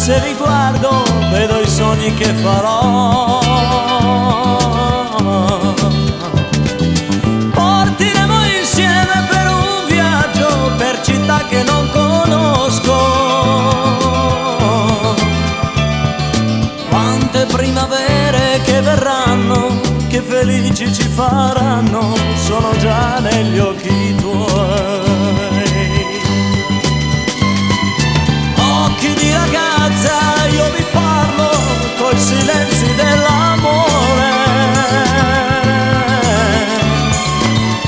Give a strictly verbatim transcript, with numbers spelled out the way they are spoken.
se vi guardo vedo i sogni che farò. Partiremo insieme per un viaggio per città che non conosco. Quante primavere che verranno, che felici ci faranno, sono già negli occhi tuoi. Occhi di ragazza